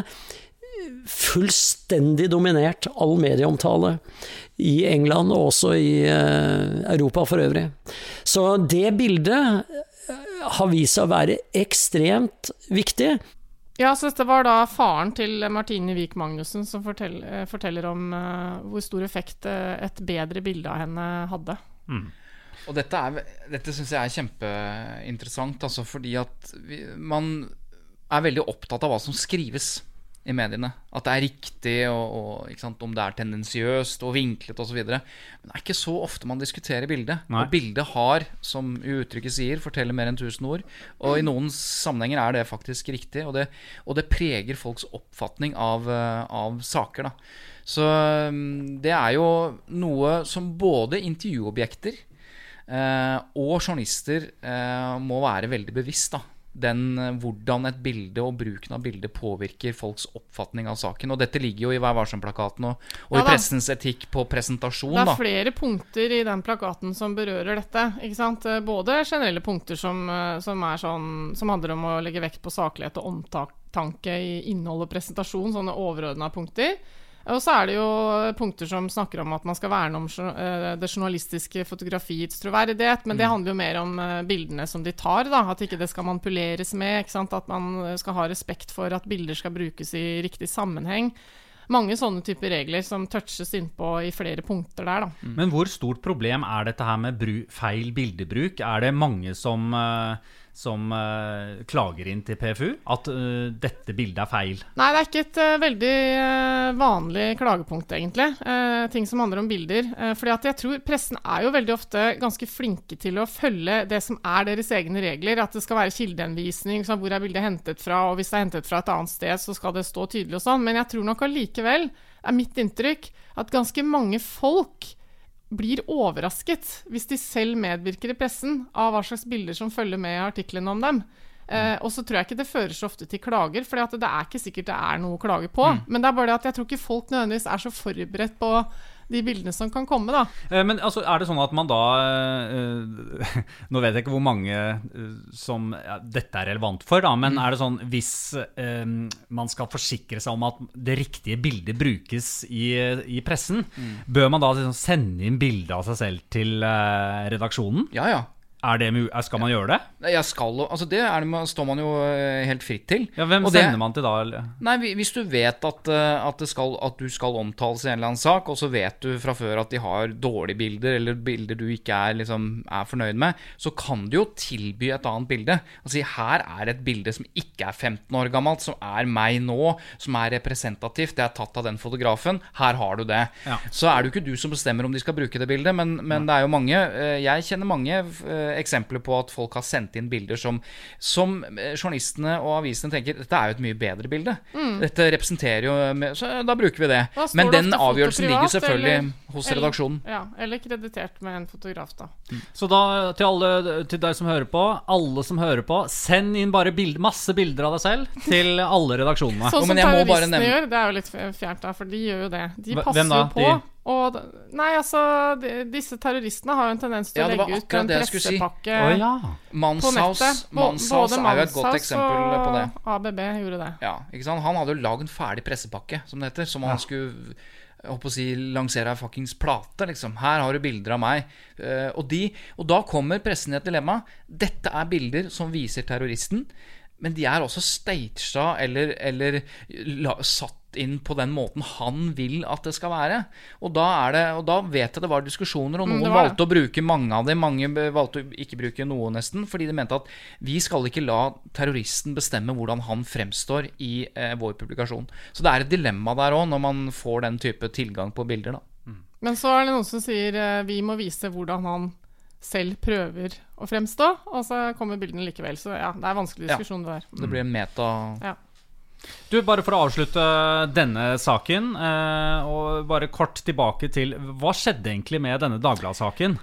Speaker 7: fullstendig dominert all medieomtale i England og også i Europa for øvrig. Så det bildet har vist seg å være ekstremt viktig.
Speaker 4: Ja, så dette var da faren til Martine Vik Magnussen som forteller om hvor stor effekt et bedre bilde av henne hadde.
Speaker 5: Og dette synes jeg kjempeinteressant, altså fordi at man veldig opptatt av hva som skrives i mediene, at det riktig og ikke sant, om det tendensiøst og vinklet og så videre, men det ikke så ofte man diskuterer bildet. Nei. Og bildet har, som uttrykket sier, forteller mer enn 1000 ord, og i noen sammenhenger det faktisk riktig, og det preger folks oppfatning av saker da. Så det jo noe som både intervjuobjekter og journalister må være veldig bevisst da, hvordan et bilde og bruken av bildet påvirker folks oppfatning av saken. Og dette ligger jo i Vær Varsom-plakaten og i pressens etikk på presentasjon. Det
Speaker 4: flere punkter i den plakaten som berører dette, ikke sant? Både generelle punkter som handler om å legge vekt på saklighet og omtanke i innhold og presentasjon, sånne overordnede punkter. Og så det jo punkter som snakker om at man skal verne om det journalistiske fotografiets troverdighet, men det handler jo mer om bildene som de tar, da, at ikke det skal manipuleres med, ikke sant? At man skal ha respekt for at bilder skal brukes i riktig sammenheng. Mange sånne typer regler som touches innpå i flere punkter der da.
Speaker 3: Men hvor stort problem dette her med feil bildebruk? Det mange som klager inn til PFU at dette bildet feil?
Speaker 4: Nei, det ikke et veldig vanlig klagepunkt egentlig, ting som handler om bilder, fordi at jeg tror pressen jo veldig ofte ganske flinke til å følge det som deres egne regler, at det skal være kildeanvisning, hvor bildet hentet fra, og hvis det hentet fra et annet sted så skal det stå tydelig og sånn, men jeg tror nok allikevel, mitt inntrykk, at ganske mange folk blir overrasket hvis de selv medvirker i pressen av hva slags bilder som følger med i artiklene om dem. Og så tror jeg ikke det fører så ofte til klager, for det ikke sikkert det noe å klage på. Men det bare det at jeg tror ikke folk nødvendigvis så forberedt på de bildene som kan komme da.
Speaker 3: Men altså, det sånn at man da nå vet jeg ikke hvor mange som dette relevant for da, men det sånn hvis man skal forsikre seg om at det riktige bildet brukes i pressen, bør man da liksom sende inn bilder av seg selv til redaksjonen?
Speaker 5: Ja.
Speaker 3: Skal man gjøre det?
Speaker 5: Det står man jo helt fritt til.
Speaker 3: Ja, hvem sender man til da? Eller?
Speaker 5: Nei, hvis du vet at du skal omtales i en eller annen sak, og så vet du fra før at de har dårlige bilder, eller bilder du ikke er fornøyd med, så kan du jo tilby et annet bilde. Og si, her er et bilde som ikke er 15 år gammelt, som er meg nå, som er representativt, det er tatt av den fotografen, her har du det. Ja. Så er det jo ikke du som bestemmer om de skal bruke det bildet, men det er jo mange, jeg kjenner mange eksempler på at folk har sendt inn bilder som journalistene og avisene tenker, dette er jo et mye bedre bilde. Dette representerer jo, så da bruker vi det. Men den avgjørelsen ligger selvfølgelig hos redaksjonen.
Speaker 4: Ja, eller kreditert med en fotograf da.
Speaker 3: Så da, til deg som hører på, alle som hører på, send inn bare masse bilder av deg selv til alle redaksjonene.
Speaker 4: Sånn som terroristene gjør, det er jo litt fjernt da, for de gjør jo det. De passer jo på. Disse terroristene har jo en tendens til å legge ut en pressepakke på nettet.
Speaker 5: Manshaus er jo et godt eksempel på det.
Speaker 4: ABB gjorde det.
Speaker 5: Ja, ikke sant? Han hadde jo laget en ferdig pressepakke, som det heter, som han skulle lansere en fuckings plate, liksom. Her har du bilder av meg. Og da kommer pressen i et dilemma. Dette er bilder som viser terroristen, men de er også staged eller satt inn på den måten han vil at det skal være. Og da vet jeg det var diskusjoner, og noen valgte å bruke mange av dem, mange valgte å ikke bruke noe nesten, fordi de mente at vi skal ikke la terroristen bestemme hvordan han fremstår i vår publikasjon. Så det er et dilemma der også, når man får den type tilgang på bilder da.
Speaker 4: Men så er det noen som sier vi må vise hvordan han selv prøver å fremstå, og så kommer bildene likevel. Så ja, det er en vanskelig diskusjon det der.
Speaker 5: Det blir en meta...
Speaker 4: Ja.
Speaker 3: Du, bare for å avslutte denne saken, og bare kort tilbake til hva skjedde egentlig med denne Dagbladet-saken?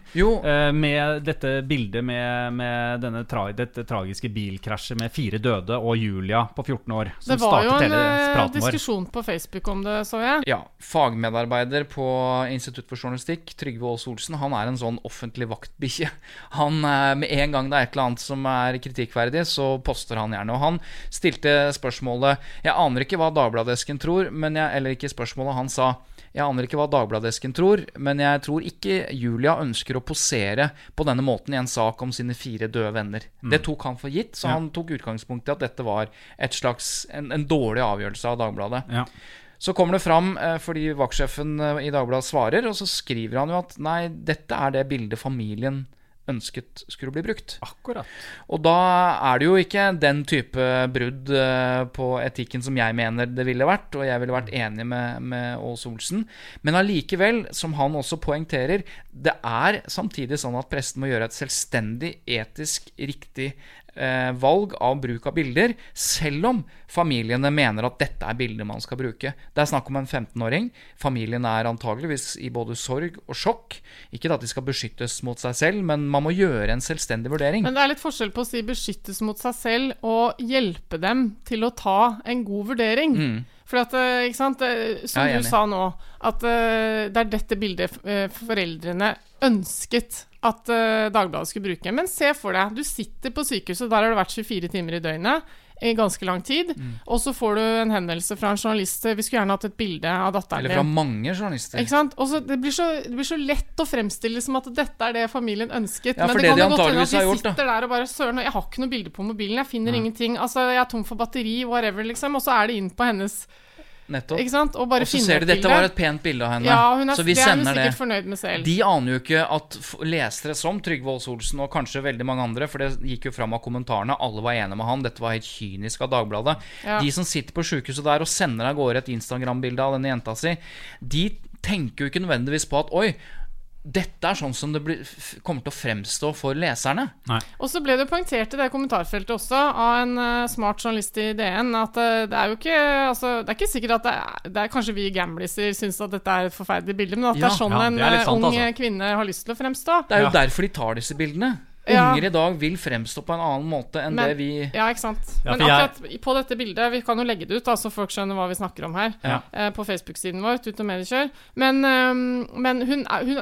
Speaker 3: Med dette bildet med dette tragiske bilkrasjet med 4 døde og Julia på 14 år som
Speaker 4: det var jo
Speaker 3: en
Speaker 4: diskusjon på Facebook om det, så jeg.
Speaker 5: Ja, fagmedarbeider på Institutt for Journalistikk, Trygve Aas Olsen, han er en sånn offentlig vaktbikkje. Han, med en gang det er et eller annet som er kritikkverdig, så poster han gjerne. Og han stilte spørsmålet, jeg aner ikke hva Dagbladesken tror, eller ikke spørsmålet, han sa, jeg aner ikke hva Dagbladesken tror, men jeg tror ikke Julia ønsker å posere på denne måten i en sak om sine 4 døde venner. Det tok han for gitt, så han tok utgangspunkt i at dette var et slags, en dårlig avgjørelse av Dagbladet. Ja. Så kommer det fram, fordi vaktsjefen i Dagbladet svarer, og så skriver han jo at nei, dette er det bildet familien ønsket skulle bli brukt.
Speaker 3: Akkurat.
Speaker 5: Og da er det jo ikke den type brudd på etikken som jeg mener det ville vært, og jeg ville vært enig med Aas Olsen. Men allikevel, som han også poengterer, det er samtidig sånn at pressen må gjøre et selvstendig, etisk riktig valg av bruk av bilder, selv om familiene mener at dette er bilder man skal bruke. Det er snakk om en 15-åring. Familien er antageligvis i både sorg og sjokk. Ikke at de skal beskyttes mot seg selv, men man må gjøre en selvstendig vurdering.
Speaker 4: Men det er litt forskjell på å si beskyttes mot seg selv og hjelpe dem til å ta en god vurdering. For at, ikke sant, som du sa nå, at det er dette bildet foreldrene ønsket at Dagbladet skulle bruke. Men se for deg, du sitter på sykehuset, der har det vært 24 timer i døgnet, i ganske lang tid, og så får du en henvendelse fra en journalist, vi skulle gjerne hatt et bilde av datteren din.
Speaker 5: Eller fra mange journalister.
Speaker 4: Ikke sant? Og så det blir så lett å fremstille som at dette er det familien ønsket,
Speaker 5: ja,
Speaker 4: men
Speaker 5: det
Speaker 4: kan
Speaker 5: jo
Speaker 4: godt hende at
Speaker 5: de
Speaker 4: sitter der og bare søren, jeg har ikke noe bilde på mobilen, jeg finner ingenting, altså jeg er tom for batteri, whatever liksom, og så er det inn på hennes
Speaker 5: nettopp.
Speaker 4: Ikke sant? Og bare
Speaker 5: så ser de dette var et pent bilde av henne.
Speaker 4: Ja,
Speaker 5: så vi sender det.
Speaker 4: Sikkert fornøyd med selv.
Speaker 5: De aner jo ikke at lesere som Trygve Aas Olsen og kanskje veldig mange andre, for det gikk jo fram av kommentarene, alle var enige med han, dette var helt kynisk av Dagbladet. Ja. De som sitter på sykehuset der og sender av gårde et Instagram-bilde av denne jenta si, de tenker jo ikke nødvendigvis på at oi, dette er sånn som det kommer til å fremstå for leserne.
Speaker 3: Nei.
Speaker 4: Og så ble det poengtert i det kommentarfeltet også av en smart journalist i DN at det er jo ikke, altså, det er ikke sikkert at det er kanskje vi gambliser synes at dette er et forferdelig bilde, men at det er sånn ung kvinne har lyst til å fremstå.
Speaker 5: Det er jo derfor de tar disse bildene. Unger i dag vil fremstå på en annen måte enn det vi...
Speaker 4: Ja, ikke sant. Men akkurat på dette bildet, vi kan jo legge det ut da, så folk skjønner hva vi snakker om her, på Facebook-siden vår, ut og mediekjør. Men det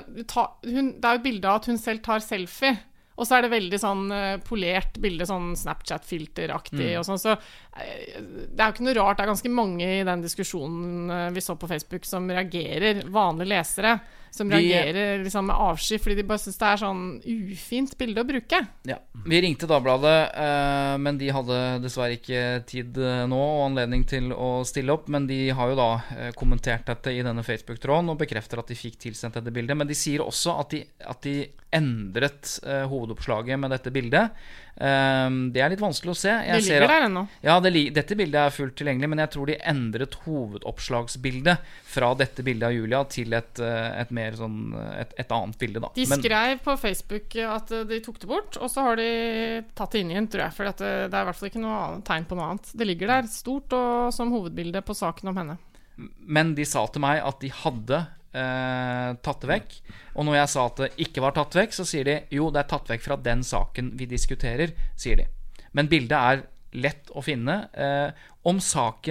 Speaker 4: er jo et bilde av at hun selv tar selfie, og så er det veldig sånn polert bilde, sånn Snapchat-filteraktig og sånn, så det er jo ikke noe rart, det er ganske mange i den diskusjonen vi så på Facebook som reagerer, vanlige lesere, som reagerer liksom med avsky, fordi de bare synes det sånn ufint bilde å bruke.
Speaker 5: Ja, vi ringte Dagbladet, men de hadde dessverre ikke tid nå og anledning til å stille opp, men de har jo da kommentert dette i denne Facebook-tråden og bekrefter at de fikk tilsendt dette bildet, men de sier også at de endret hovedoppslaget med dette bildet. Det litt vanskelig å se.
Speaker 4: Det ligger der ennå.
Speaker 5: Ja, dette bildet fullt tilgjengelig, men jeg tror de endret hovedoppslagsbildet fra dette bildet av Julia til et mer sånn et annet bilde da.
Speaker 4: De skrev på Facebook at de tok det bort, og så har de tatt det inn igjen, tror jeg, for det I hvert fall ikke noe tegn på noe annet. Det ligger der stort og som hovedbilde på saken om henne.
Speaker 5: Men de sa til meg at de hadde tatt det vekk, og når jeg sa at det ikke var tatt vekk, så sier de jo, det tatt vekk fra den saken vi diskuterer, sier de. Men bildet lett å finne om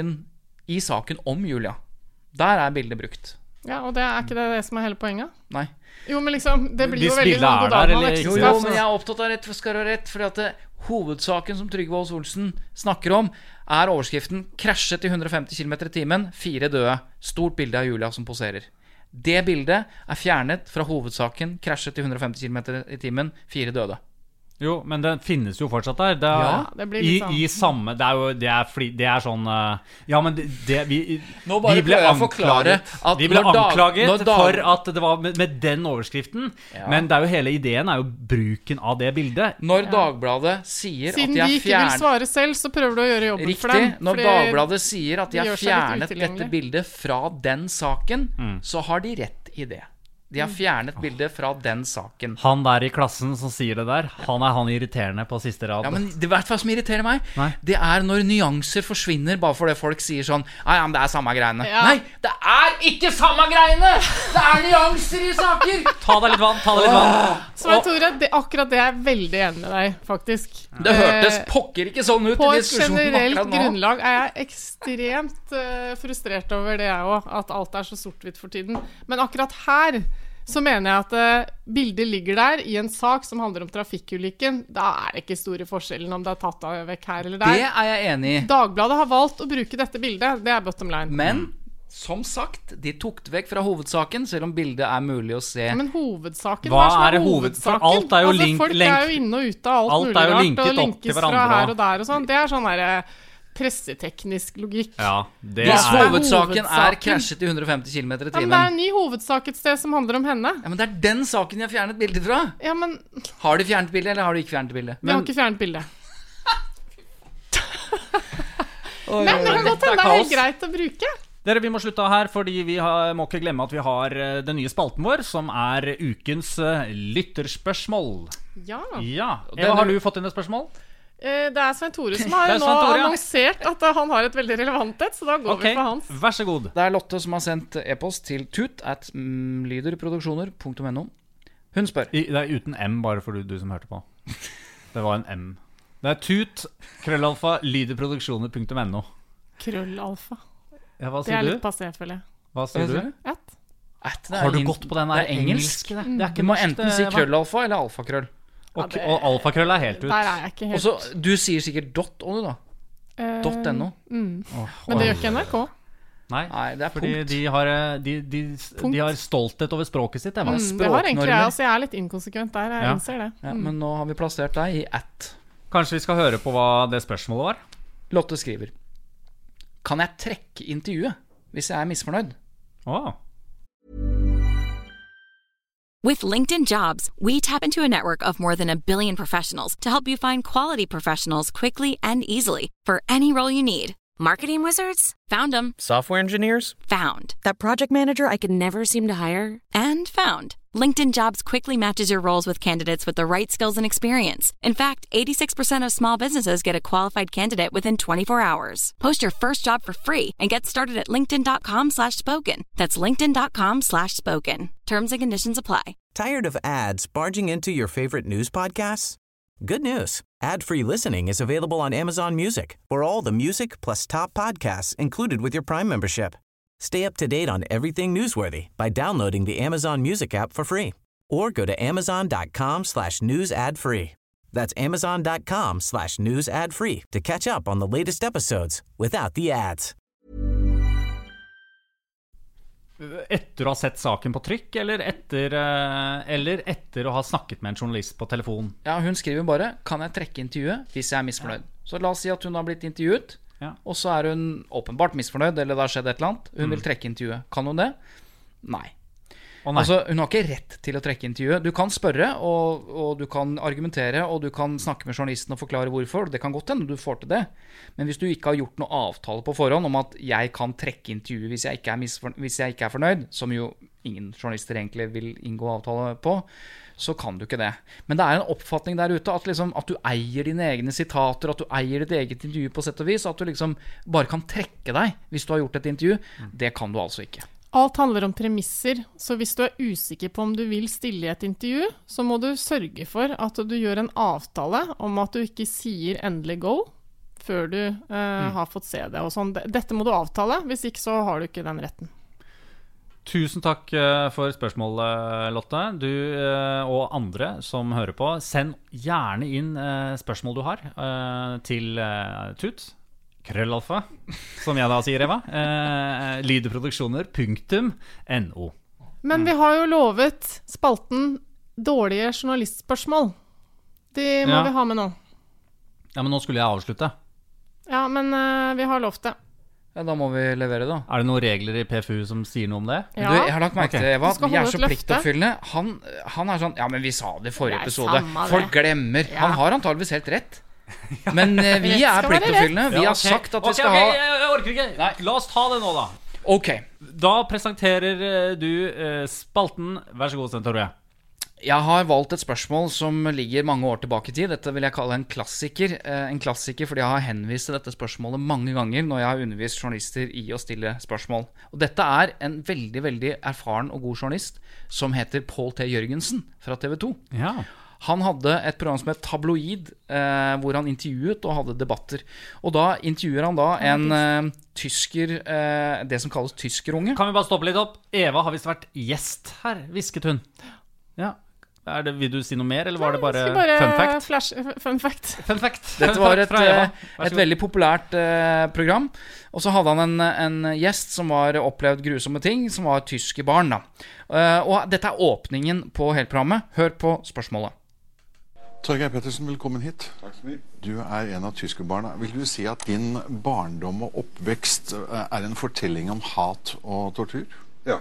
Speaker 5: i saken om Julia. Der bildet brukt.
Speaker 4: Ja, og det ikke det som hele poenget?
Speaker 5: Nei.
Speaker 4: Jo, men liksom, det blir jo
Speaker 3: Hvis
Speaker 4: veldig
Speaker 3: bildet
Speaker 4: god
Speaker 3: der,
Speaker 4: dag med
Speaker 3: eller-
Speaker 5: Jo, men jeg opptatt av rett for skal ha rett, fordi at hovedsaken som Trygve Aas Olsen snakker om, overskriften krasjet I 150 km I timen, 4 døde, stort bilde av Julia som poserer. Det bildet fjernet fra hovedsaken, krasjet I 150 km I timen, 4 døde.
Speaker 3: Jo, men den finnes jo fortsatt der.
Speaker 4: Ja, det blir litt sånn.
Speaker 3: I samme Det er sånn ja, men
Speaker 5: Nå bare
Speaker 3: vi ble
Speaker 5: prøver jeg å forklare at
Speaker 3: Vi ble anklaget
Speaker 5: når
Speaker 3: for at det var med den overskriften.
Speaker 5: Ja.
Speaker 3: Men det jo hele ideen jo bruken av det bildet.
Speaker 5: Når Dagbladet sier
Speaker 4: Siden
Speaker 5: at de
Speaker 4: de ikke vil svare selv, så prøver du å gjøre jobben for dem.
Speaker 5: Riktig, når Dagbladet sier at de har
Speaker 4: gjør seg litt
Speaker 5: fjernet
Speaker 4: utilgjengelig.
Speaker 5: dette bildet fra den saken, så har de rett I det. De har fjernet bildet fra den saken.
Speaker 3: Han der I klassen som sier det der, han irriterende på siste rad.
Speaker 5: Ja, men det vet du hva som irriterer meg?
Speaker 3: Nei.
Speaker 5: Det når nyanser forsvinner bare fordi folk sier sånn ja, men det samme greiene.
Speaker 4: Ja.
Speaker 5: Nei, det ikke samme greiene! Det nyanser I saker!
Speaker 3: Ta deg litt vann, ta deg litt vann.
Speaker 4: Så Tore, akkurat det jeg veldig enig med deg, faktisk.
Speaker 5: Det hørtes pokker ikke sånn ut
Speaker 4: På
Speaker 5: I
Speaker 4: et
Speaker 5: diskusjonen
Speaker 4: generelt
Speaker 5: akkurat nå.
Speaker 4: grunnlag jeg ekstremt frustrert over det jeg også, at alt så sort-hvitt for tiden. Men akkurat her så mener jeg at bildet ligger der I en sak som handler om trafikkulykken. Da det ikke store forskjellen om det tatt av vekk her eller der.
Speaker 5: Det jeg enig I.
Speaker 4: Dagbladet har valgt å bruke dette bildet. Det bottom line.
Speaker 5: Men som sagt, de tok det vekk fra hovedsaken, selv om bildet mulig å se.
Speaker 4: Men hovedsaken,
Speaker 3: Hva
Speaker 4: som
Speaker 3: det
Speaker 4: hovedsaken?
Speaker 3: for alt jo
Speaker 4: altså, folk jo inne og ute av alt
Speaker 3: alt
Speaker 4: mulig
Speaker 3: jo
Speaker 4: rart,
Speaker 3: linket
Speaker 4: og
Speaker 3: opp til
Speaker 4: linkes fra
Speaker 3: hverandre.
Speaker 4: her og der og sånn. Det sånn der presseteknisk logikk.
Speaker 3: Ja, det
Speaker 5: Hvis
Speaker 4: Hva
Speaker 5: hovedsaken
Speaker 4: hovedsaken?
Speaker 5: krasjet I 150 km I
Speaker 4: Ja,
Speaker 5: timen.
Speaker 4: men det en ny hovedsak et sted som handler om henne.
Speaker 5: Ja, men det den saken de har fjernet bildet fra.
Speaker 4: Ja, men
Speaker 5: Har de fjernet bildet, eller har de ikke fjernet bildet?
Speaker 4: vi har ikke fjernet bildet.
Speaker 5: Oi,
Speaker 4: Men det kan godt hende det
Speaker 3: kaos.
Speaker 4: helt greit å bruke.
Speaker 3: Dere, vi må slutte her, fordi vi må ikke glemme at vi har den nye spalten vår, som ukens lytterspørsmål.
Speaker 4: Ja.
Speaker 3: Ja,
Speaker 5: Den
Speaker 3: Eva, har du fått inn et spørsmål?
Speaker 4: Det Svein Tore som har
Speaker 3: Det
Speaker 4: nå
Speaker 3: Svein Tore, ja.
Speaker 4: annonsert at han har et veldig relevant et, så da går vi for hans.
Speaker 3: vær så god.
Speaker 5: Det Lotte som har sendt e-post til tut@lyderproduksjoner.no. Hun spør.
Speaker 3: Det uten M, bare for du som hørte på. Det var en M. Det tut, krøllalfa, lyderproduksjoner.no.
Speaker 4: Krøllalfa.
Speaker 3: Ja, hva
Speaker 4: Det
Speaker 3: sier
Speaker 4: litt
Speaker 3: du?
Speaker 4: passé, føler jeg.
Speaker 3: Hva sier du? Har du gått på den der
Speaker 5: Det engelsk?
Speaker 3: engelske? Det ikke
Speaker 5: Du må
Speaker 3: norsk,
Speaker 5: enten si
Speaker 3: Eva.
Speaker 5: krøllalfa eller alfakrøll.
Speaker 3: Og alfakrøll helt ut.
Speaker 4: Der jeg ikke helt.
Speaker 5: Og så, du sier sikkert dot også, da. .no.
Speaker 4: Men det gjør ikke NRK.
Speaker 3: Nei,
Speaker 5: Nei, det
Speaker 3: fordi
Speaker 5: punkt.
Speaker 3: de har stolthet over språket sitt. Eva.
Speaker 4: Det har egentlig
Speaker 5: Språknormer.
Speaker 4: jeg, altså jeg litt inkonsekvent der, jeg
Speaker 3: Ja.
Speaker 4: innser det.
Speaker 5: Ja, men nå har vi plassert deg I @
Speaker 3: Kanskje vi skal høre på hva det spørsmålet var?
Speaker 5: Lotte skriver: Kan jeg trekke intervjuet hvis jeg misfornøyd?
Speaker 3: Åh.
Speaker 9: With LinkedIn Jobs, we tap into a network of more than 1 billion professionals to help you find quality professionals quickly and easily for any role you need. Marketing wizards? Found them.
Speaker 10: Software engineers?
Speaker 9: Found.
Speaker 10: That project manager I could never seem to hire?
Speaker 9: And found. LinkedIn Jobs quickly matches your roles with candidates with the right skills and experience. In fact, 86% of small businesses get a qualified candidate within 24 hours. Post your first job for free and get started at linkedin.com/spoken. That's linkedin.com/spoken. Terms and conditions apply.
Speaker 2: Tired of ads barging into your favorite news podcasts? Good news. Ad-free listening is available on Amazon Music for all the music plus top podcasts included with your Prime membership. Stay up to date on everything newsworthy by downloading the Amazon Music app for free or go to amazon.com/news ad free. That's amazon.com/news ad free to catch up on the latest episodes without the ads.
Speaker 3: Etter å ha sett saken på trykk, eller etter å ha snakket med en journalist på telefon?
Speaker 5: Ja, hun skriver bare, kan jeg trekke intervjuet hvis jeg er misfornøyd? Så la oss si at hun har blitt intervjuet, og så er hun åpenbart misfornøyd, eller det har skjedd et eller annet. Hun vil trekke intervjuet. Kan hun det? Nei. Altså, hun har ikke rett til å trekke intervjuet. Du kan spørre, og du kan argumentere, og du kan snakke med journalisten og forklare hvorfor. Det kan godt hende du får til det. Men hvis du ikke har gjort noe avtale på forhånd om at jeg kan trekke intervjuet hvis jeg ikke er fornøyd, som jo ingen journalister egentlig vil inngå avtale på, så kan du ikke det. Men det er en oppfatning der ute at, liksom, at du eier dine egne sitater, at du eier ditt eget intervju på sett og vis, at du liksom bare kan trekke deg hvis du har gjort et intervju. Det kan du altså ikke.
Speaker 4: Alt handler om premisser, så hvis du er usikker på om du vil stille i et intervju, så må du sørge for at du gjør en avtale om at du ikke sier endelig go før du har fått se det. Og sånn. Dette må du avtale, hvis ikke så har du ikke den retten.
Speaker 3: Tusen takk for spørsmålet, Lotte. Du og andre som hører på, send gjerne inn spørsmål du har til Tut. Krøllalfa, som jeg da sier, Eva. Lydeproduksjoner.no.
Speaker 4: Men vi har jo lovet spalten dårlige journalistspørsmål. De må vi ha med nå.
Speaker 3: Ja, men nå skulle jeg avslutte.
Speaker 4: Ja, men vi har lovt det.
Speaker 5: Ja, da må vi levere da.
Speaker 3: Er det noen regler i PFU som sier noe om det?
Speaker 4: Ja.
Speaker 5: Du, jeg har lagt merke til, Eva, vi er så pliktoppfyllende. Han er sånn, ja, men vi sa det i forrige episode. Folk glemmer. Ja. Han har antageligvis helt rett. Men vi er pliktoppfyllende. Vi har sagt at vi skal ha...
Speaker 3: Jeg orker ikke. Nei. La oss ta det nå da.
Speaker 5: Ok.
Speaker 3: Da presenterer du spalten. Vær så god, Sten-Tore.
Speaker 5: Jeg har valgt et spørsmål som ligger mange år tilbake i tid. Dette vil jeg kalle en klassiker. En klassiker fordi jeg har henvist til dette spørsmålet mange ganger når jeg har undervist journalister i å stille spørsmål. Og dette er en veldig, veldig erfaren og god journalist som heter Pål T. Jørgensen fra TV 2.
Speaker 3: Ja.
Speaker 5: Han hadde et program som het Tabloid, hvor han intervjuet og hadde debatter. Og da intervjuer han da en tysker, det som kalles tyskerunge.
Speaker 3: Kan vi bare stoppe litt opp? Eva har visst vært gjest her, visket hun. Ja. Vil du si noe mer, eller var det bare fun fact? Fun fact.
Speaker 5: Dette var et veldig populært program. Og så hadde han en gjest som var opplevd grusomme ting, som var tyske barn da. Og dette er åpningen på hele programmet. Hør på spørsmålet.
Speaker 11: Torgeir Pettersen, velkommen hit.
Speaker 12: Takk så mye.
Speaker 11: Du er en av tyskerbarna. Vil du si at din barndom og oppvekst er en fortelling om hat og tortur?
Speaker 12: Ja.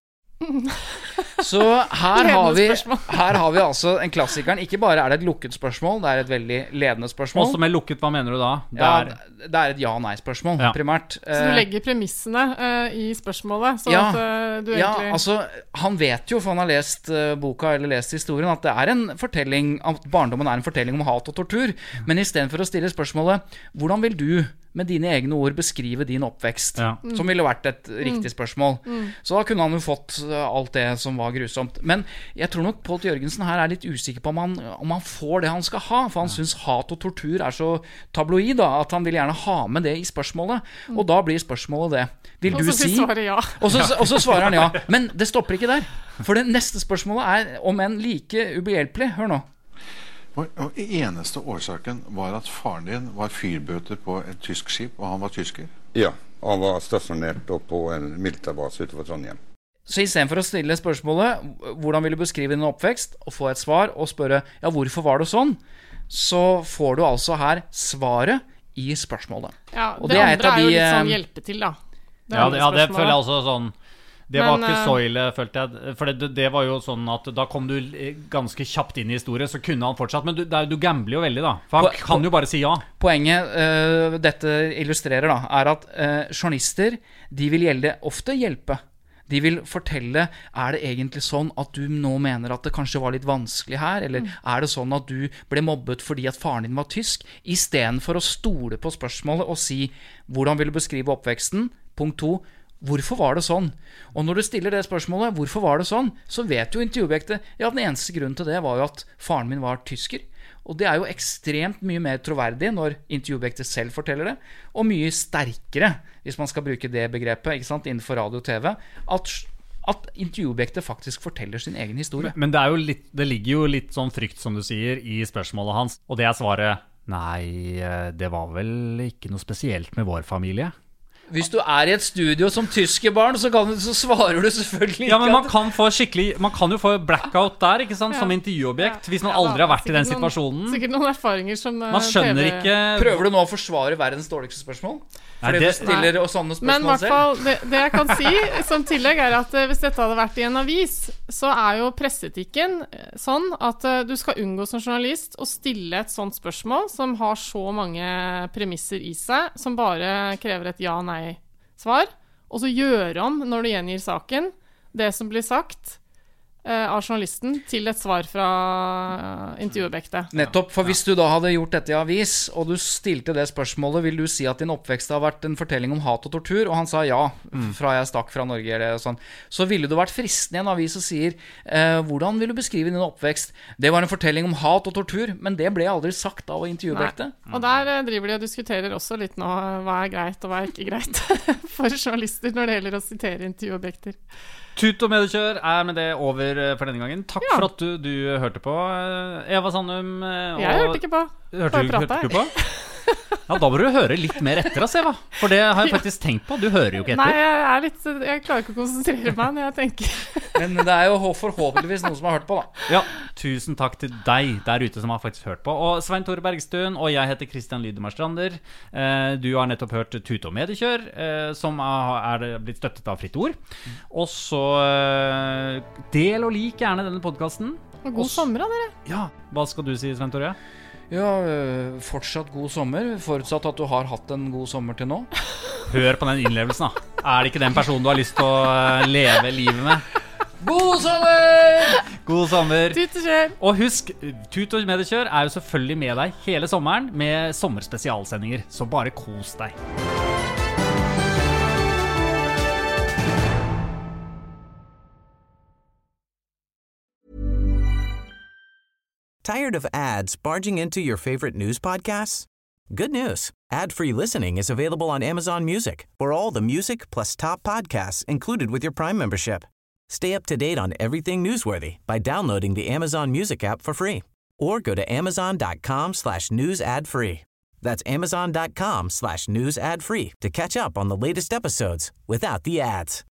Speaker 5: Så her har vi altså en klassikeren. Ikke bare er det et lukket spørsmål, det er et veldig ledende spørsmål.
Speaker 3: Også med lukket, hva mener du da?
Speaker 5: Det er et ja-nei-spørsmål, primært.
Speaker 4: Så du legger premissene i spørsmålet, så at du egentlig...
Speaker 5: Ja, altså, han vet jo, for han har lest boka eller lest historien, at det er en fortelling, at barndommen er en fortelling om hat og tortur. Men i stedet for å stille spørsmålet, hvordan vil du med dine egne ord beskrive din oppvekst, som ville vært et riktig spørsmål. Så da kunne han jo fått alt det som var grusomt. Men jeg tror nok Pål Jørgensen her er litt usikker på om han får det han skal ha, for han synes hat og tortur er så tabloid da, at han vil gjerne ha med det i spørsmålet. Og da blir spørsmålet det. Vil du si? Og så svarer han ja. Men det stopper ikke der. For det neste spørsmålet er om en like ubehjelpelig. Hør nå.
Speaker 11: Og eneste årsaken var at faren din var fyrbøter på et tysk skip, og han var tysker?
Speaker 12: Ja, han var stasjonert på en militærbase utenfor Trondheim.
Speaker 5: Så i stedet for å stille spørsmålet, hvordan vil du beskrive din oppvekst, og få et svar, og spørre, ja, hvorfor var det sånn? Så får du altså her svaret i spørsmålet.
Speaker 4: Ja, det andre er jo litt sånn hjelpe til da.
Speaker 3: Det føler jeg også sånn. Det var ikke så ille, følte jeg. For det var jo sånn at da kom du ganske kjapt inn i historien, så kunne han fortsatt. Men du gambler jo veldig da. For han kan jo bare si ja.
Speaker 5: Poenget dette illustrerer da, er at journalister, de vil ofte hjelpe. De vil fortelle, er det egentlig sånn at du nå mener at det kanskje var litt vanskelig her? Eller er det sånn at du ble mobbet fordi at faren din var tysk? I stedet for å stole på spørsmålet og si, hvordan vil du beskrive oppveksten? Punkt 2. Hvorfor var det sånn? Og når du stiller det spørsmålet, hvorfor var det sånn? Så vet jo intervjuobjektet, ja, den eneste grunnen til det var jo at faren min var tysker. Og det er jo ekstremt mye mer troverdig når intervjuobjektet selv forteller det, og mye sterkere, hvis man skal bruke det begrepet, ikke sant, innenfor radio og TV, at intervjuobjektet faktisk forteller sin egen historie.
Speaker 3: Men det ligger jo litt sånn frykt, som du sier, i spørsmålet hans, og det er svaret, nei, det var vel ikke noe spesielt med vår familie.
Speaker 5: Hvis du I et studio som tyske barn, så svarer du selvfølgelig ikke.
Speaker 3: Ja, men man kan jo få blackout der, ikke sant, som intervjuobjekt, hvis man aldri har vært I den situasjonen.
Speaker 4: Sikkert noen erfaringer som
Speaker 3: man skjønner
Speaker 4: TV...
Speaker 3: ikke.
Speaker 5: Prøver du nå å forsvare verdens dårligste spørsmål? Fordi du stiller og sånne spørsmål selv?
Speaker 4: Men I hvert fall, det jeg kan si som tillegg at hvis dette hadde vært I en avis, så jo presseetikken sånn at du skal unngå som journalist å stille et sånt spørsmål som har så mange premisser I seg, som bare krever et ja-nei-svar, og så gjøre om når du gjengir saken, det som blir sagt av journalisten til et svar fra intervjuobjektet.
Speaker 5: Nettopp, for hvis du da hadde gjort dette I avis, og du stilte det spørsmålet, vil du si at din oppvekst har vært en fortelling om hat og tortur, og han sa ja, fra jeg stakk fra Norge eller sånn, så ville det vært fristende I en avis og sier, hvordan vil du beskrive din oppvekst? Det var en fortelling om hat og tortur, men det ble aldri sagt av intervjuobjektet.
Speaker 4: Og der driver de og diskuterer også litt nå, hva greit og hva ikke greit for journalister når det gjelder å sitere intervjuobjekter.
Speaker 3: Tut og medkjør med det over for denne gangen. Takk for at du hørte på, Eva Sandum.
Speaker 4: Jeg hørte ikke på.
Speaker 3: Hørte ikke på? Ja, da bør du høre litt mer etter oss, Eva. For det har jeg faktisk tenkt på. Du hører jo ikke etter.
Speaker 4: Nei, jeg klarer ikke å konsentrere meg når jeg tenker.
Speaker 5: Men det jo forhåpentligvis noen som har hørt på, da.
Speaker 3: Ja, tusen takk til deg der ute som har faktisk hørt på. Og Svein Tore Bergstuen, og jeg heter Christian Lydemar Strander. Du har nettopp hørt Tut og medkjør, som blitt støttet av Fritt Ord. Og så del og lik gjerne denne podcasten.
Speaker 4: Og god sommer da, dere.
Speaker 3: Ja, hva skal du si, Svein Tore?
Speaker 5: Ja, fortsatt god sommer, forutsatt at du har hatt en god sommer til nå.
Speaker 3: Hør på den innlevelsen da. Det ikke den personen du har lyst til å leve livet med?
Speaker 5: God sommer!
Speaker 3: God sommer.
Speaker 4: Tut og kjør.
Speaker 3: Og husk, Tut og medkjør jo selvfølgelig med deg hele sommeren med sommerspesialsendinger, så bare kos deg.
Speaker 2: Tired of ads barging into your favorite news podcasts? Good news. Ad-free listening is available on Amazon Music for all the music plus top podcasts included with your Prime membership. Stay up to date on everything newsworthy by downloading the Amazon Music app for free or go to amazon.com/news ad free. That's amazon.com/news ad free to catch up on the latest episodes without the ads.